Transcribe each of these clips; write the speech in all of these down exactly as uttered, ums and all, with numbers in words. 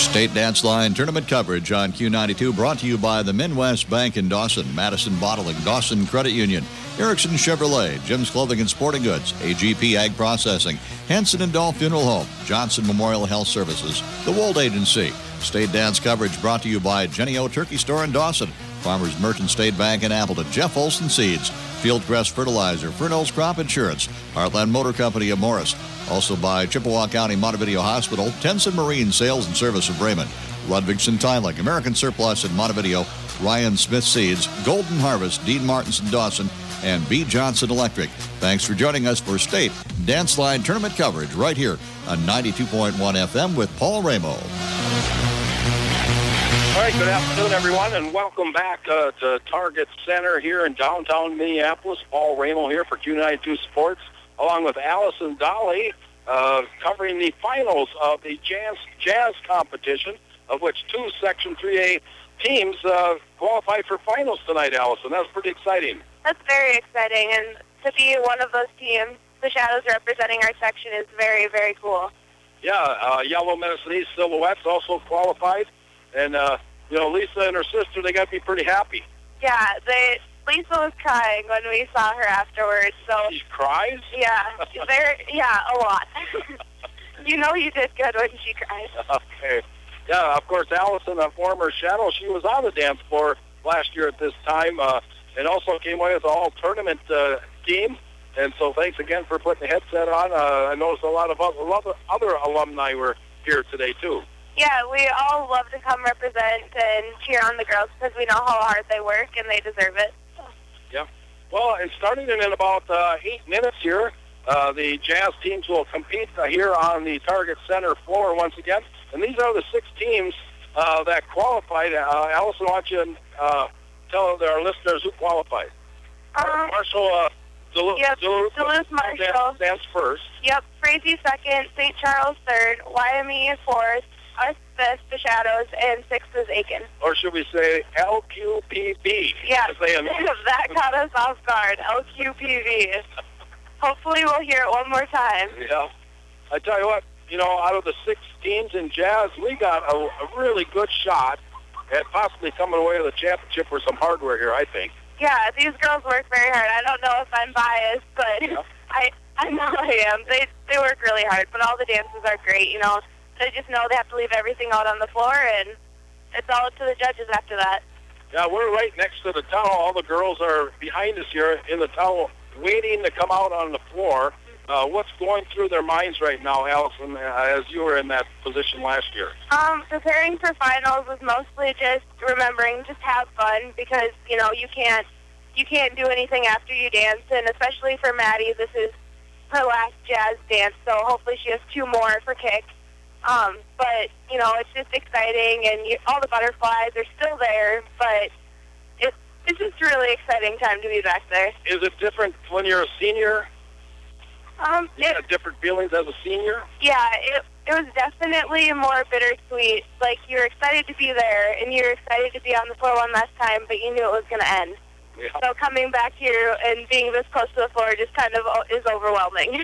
State Dance Line tournament coverage on Q ninety-two brought to you by the Midwest Bank in Dawson, Madison Bottling, Dawson Credit Union, Erickson Chevrolet, Jim's Clothing and Sporting Goods, A G P Ag Processing, Henson and Dahl Funeral Home, Johnson Memorial Health Services, The Wold Agency. State Dance coverage brought to you by Jenny O Turkey Store in Dawson, Farmers Merchant State Bank in Appleton, Jeff Olson Seeds, Fieldcrest Fertilizer, Fernald's Crop Insurance, Heartland Motor Company of Morris. Also by Chippewa County Montevideo Hospital, Tenson Marine Sales and Service of Bremen, Ludvigson Tiling, American Surplus in Montevideo, Ryan Smith Seeds, Golden Harvest, Dean Martinson Dawson, and B. Johnson Electric. Thanks for joining us for State Dance Line tournament coverage right here on ninety-two point one F M with Paul Ramo. All right, good afternoon, everyone, and welcome back uh, to Target Center here in downtown Minneapolis. Paul Ramo here for Q ninety-two Sports, along with Allison Dolly, uh, covering the finals of the Jazz, Jazz competition, of which two Section three A teams uh, qualified for finals tonight, Allison. That's pretty exciting. That's very exciting, and to be one of those teams, the Shadows representing our section, is very, very cool. Yeah, uh, Yellow Medicine East Silhouettes also qualified, and, uh, you know, Lisa and her sister, they got to be pretty happy. Yeah, they... Lisa was crying when we saw her afterwards, so... She cries? Yeah, there, yeah, a lot. You know you did good when she cried. Okay. Yeah, of course, Allison, a former Shadow, she was on the dance floor last year at this time, uh, and also came away with the all-tournament uh, team. And so thanks again for putting the headset on. Uh, I noticed a lot of other, other alumni were here today, too. Yeah, we all love to come represent and cheer on the girls because we know how hard they work and they deserve it. Yeah. Well, and starting in about uh, eight minutes here, uh, the Jazz teams will compete uh, here on the Target Center floor once again. And these are the six teams uh, that qualified. Uh, Allison, why don't you uh, tell our listeners who qualified? Um, Marshall, uh, Duluth, yep, Duluth, Duluth Marshall. Stands first. Yep, Frazee second, Saint Charles third, Y M E fourth, us fifth, the Shadows, and sixth is Aiken. Or should we say L Q P B? Yeah, they that caught us off guard, L Q P B. Hopefully we'll hear it one more time. Yeah. I tell you what, you know, out of the six teams in Jazz, we got a, a really good shot at possibly coming away with a championship or some hardware here, I think. Yeah, these girls work very hard. I don't know if I'm biased, but yeah. I I know I am. They they work really hard, but all the dances are great, you know. They just know they have to leave everything out on the floor, and it's all up to the judges after that. Yeah, we're right next to the tunnel. All the girls are behind us here in the tunnel, waiting to come out on the floor. Uh, what's going through their minds right now, Allison, uh, as you were in that position last year? Um, preparing for finals was mostly just remembering, just have fun, because, you know, you can't, you can't do anything after you dance, and especially for Maddie, this is her last Jazz dance, so hopefully she has two more for kick. Um, but, you know, it's just exciting, and you, all the butterflies are still there, but it, it's just a really exciting time to be back there. Is it different when you're a senior? Um, you it, got different feelings as a senior? Yeah, it, it was definitely more bittersweet. Like, you're excited to be there, and you're excited to be on the floor one last time, but you knew it was going to end. Yeah. So coming back here and being this close to the floor just kind of is overwhelming.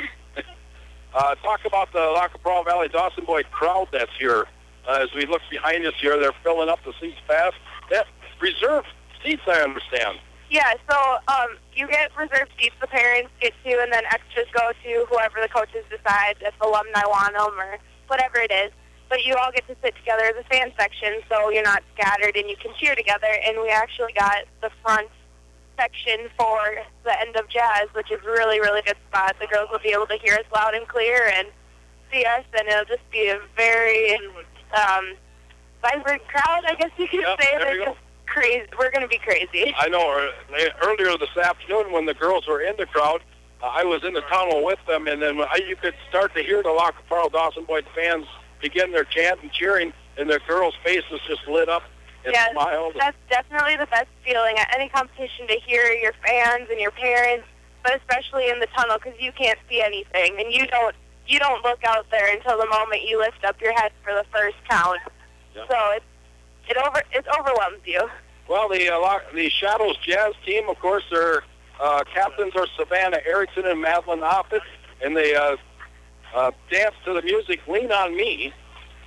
Uh, talk about the Lac La Prairie Valley Dawson Boyd crowd that's here. Uh, as we look behind us here, they're filling up the seats fast. That reserved seats, I understand. Yeah, so um, you get reserved seats, the parents get to, and then extras go to whoever the coaches decide, if alumni want them or whatever it is. But you all get to sit together as a fan section, so you're not scattered and you can cheer together. And we actually got the front section for the end of Jazz, which is a really, really good spot. The girls will be able to hear us loud and clear and see us, and it'll just be a very um, vibrant crowd, I guess you could yeah, say. They're just crazy. We're going to be crazy. I know. Earlier this afternoon when the girls were in the crowd, uh, I was in the tunnel with them, and then I, you could start to hear the Lac La Prairie Dawson Boyd fans begin their chant and cheering, and the girls' faces just lit up. And yeah, smiled. That's definitely the best feeling at any competition, to hear your fans and your parents, but especially in the tunnel because you can't see anything, and you don't you don't look out there until the moment you lift up your head for the first count. Yeah. So it it over it overwhelms you. Well, the uh, the Shadows Jazz team, of course, their uh, captains are Savannah Erickson and Madeline Offit, and they uh, uh, dance to the music "Lean on Me."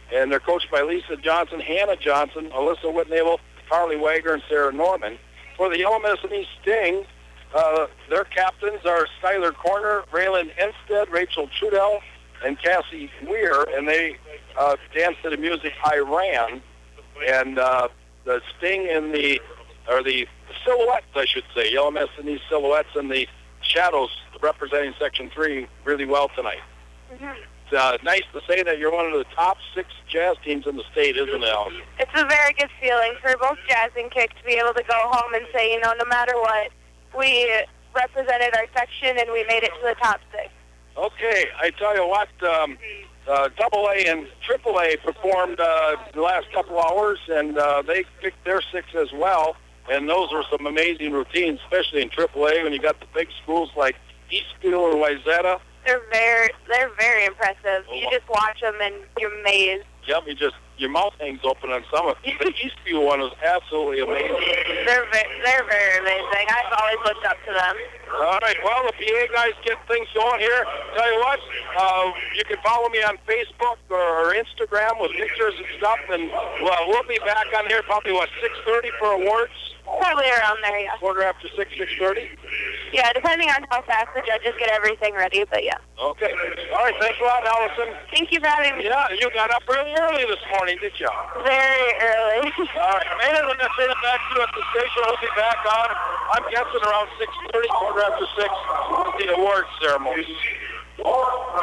and they're coached by Lisa Johnson, Hannah Johnson, Alyssa Whitnable, Carly Wager, and Sarah Norman. For the L M S and E Sting, uh, their captains are Skylar Corner, Raylan Enstead, Rachel Trudell, and Cassie Weir, and they uh, dance to the music I Ran. And uh, the Sting and the, or the silhouettes, I should say, L M S and E silhouettes and the Shadows representing Section three really well tonight. Mm-hmm. It's uh, nice to say that you're one of the top six jazz teams in the state, isn't it, Allison? It's a very good feeling for both Jazz and Kick to be able to go home and say, you know, no matter what, we represented our section and we made it to the top six. Okay, I tell you what, um, uh, Double A and Triple A performed uh, the last couple hours, and uh, they picked their six as well. And those were some amazing routines, especially in Triple A when you got the big schools like Eastview and Wayzata. They're very, they're very impressive. You just watch them and you're amazed. Yep, you just your mouth hangs open on some of them. The Eastview one was absolutely amazing. They're very, they're very amazing. I've always looked up to them. All right, well, the P A guys get things going here. Tell you what, uh, you can follow me on Facebook or Instagram with pictures and stuff, and well, we'll be back on here probably, what, six thirty for awards? Probably around there, yeah. Quarter after six, six thirty? Yeah, depending on how fast the judges get everything ready, but yeah. Okay. All right, thanks a lot, Allison. Thank you for having me. Yeah, you got up really early this morning, did you? Very early. All right, man, I'm going to send it back to you at the station. We'll be back on, I'm guessing around six thirty, quarter after six, the award ceremony.